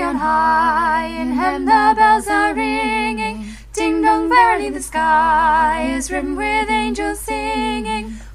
on high, in heaven the bells are ringing. Ding dong, verily the sky is rimmed with angels singing.